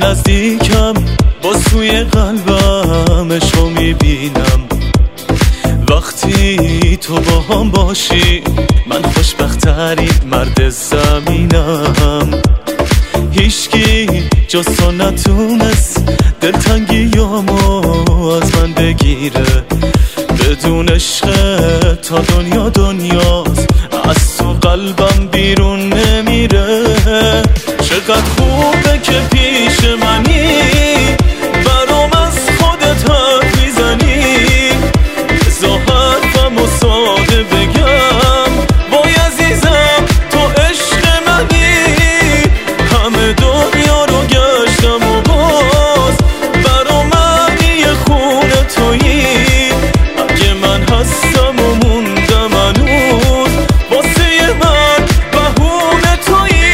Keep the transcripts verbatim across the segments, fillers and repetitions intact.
نزدیکم با سوی قلبم عشقو میبینم. وقتی تو با هم باشی من خوشبخت‌ترین مرد زمینم. هیچکی جز تو نتونست دلتنگیامو از من بگیره. بدون عشق تا دنیا دنیاست، از تو قلبم بیرون نمیره. چقدر خوبه که پیش منی، برام از خودت حرف میزنی. بذار حرفمو ساده بگم، وای عزیزم تو عشق منی. همه دنیا رو گشتم و باز برا معنی خونه تویی. اگه من هستم و موندم هنوز، واسه من بهونه تویی.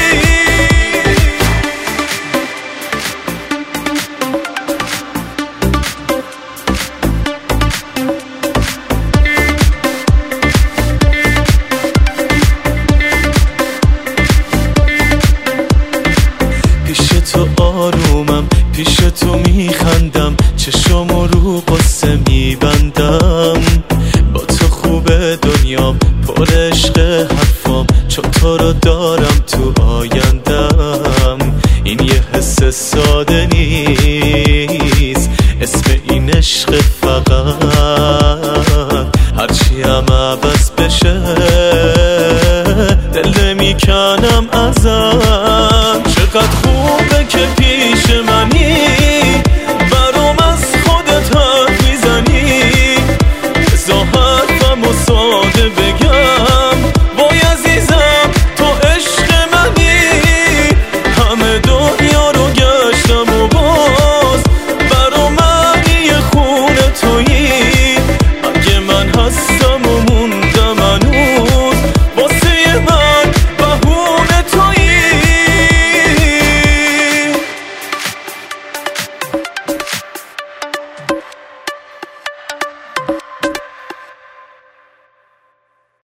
پیش تو آرومم، پیش تو میخندم، چشامو رو قصه میبندم. با تو خوبه دنیام، پر عشق حرفام، چون تو رو دارم تو آیندم. این یه حس ساده نیست، اسم این عشق فقط. هرچی هم عوض بشه دل نمیکنم ازم. چقدر خوبه که